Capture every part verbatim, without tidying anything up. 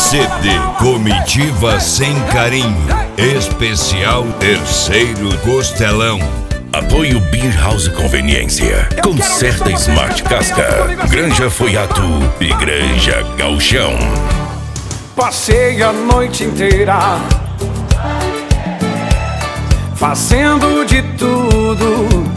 C D Comitiva Sem Carinho, especial Terceiro Costelão. Apoio Beer House Conveniência, Conserta Smart Casca, Granja Foiato e Granja Gauchão. Passei a noite inteira fazendo de tudo.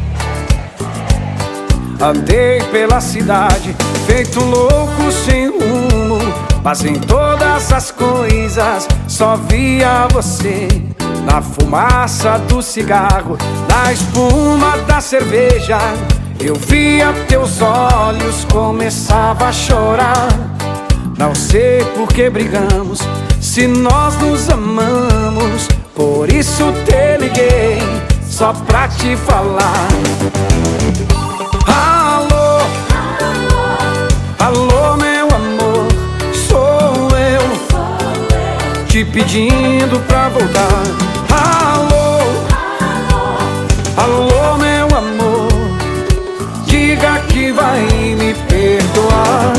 Andei pela cidade feito louco sem rumo, mas em todas as coisas só via você. Na fumaça do cigarro, na espuma da cerveja, eu via teus olhos, começava a chorar. Não sei por que brigamos, se nós nos amamos. Por isso te liguei, só pra te falar. Alô, alô meu amor, sou eu te pedindo pra voltar. Alô, alô meu amor, diga que vai me perdoar.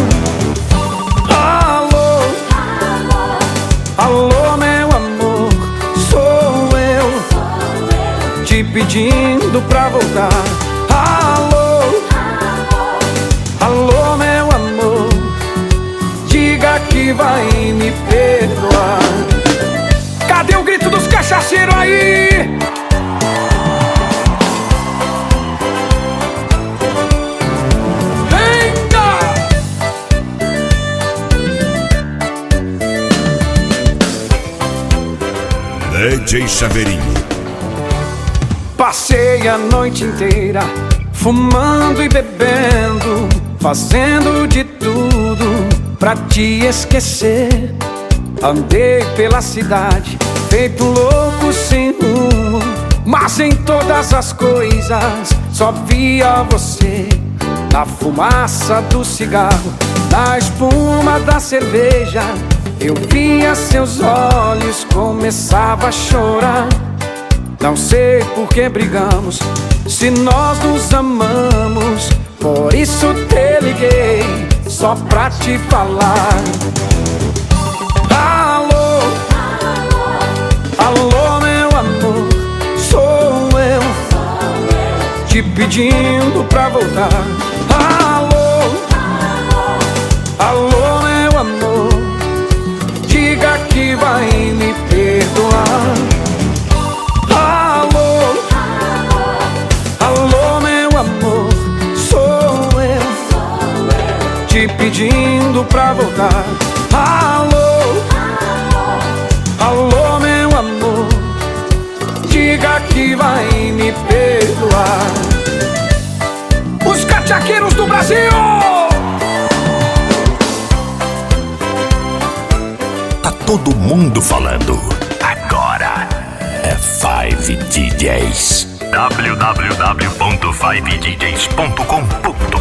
Alô, alô meu amor, sou eu te pedindo pra voltar. Alô, alô meu amor, diga que vai me perdoar. Cadê o grito dos cachaceiros aí? Venga! D J Chaveirinho. Passei a noite inteira fumando e bebendo, fazendo de tudo pra te esquecer. Andei pela cidade feito louco sem rumo, mas em todas as coisas só via você. Na fumaça do cigarro, na espuma da cerveja, eu via seus olhos, começava a chorar. Não sei por que brigamos, se nós nos amamos. Por isso te liguei, só pra te falar. Alô, alô meu amor, sou eu te pedindo pra voltar. Alô, alô meu amor, diga que vai me perdoar. Alô, alô meu amor, sou eu te pedindo pra voltar. Alô, alô meu amor, diga que vai me perdoar. Os cachaqueiros do Brasil! Tá todo mundo falando. Agora é Five D Js. w w w ponto five d js ponto com ponto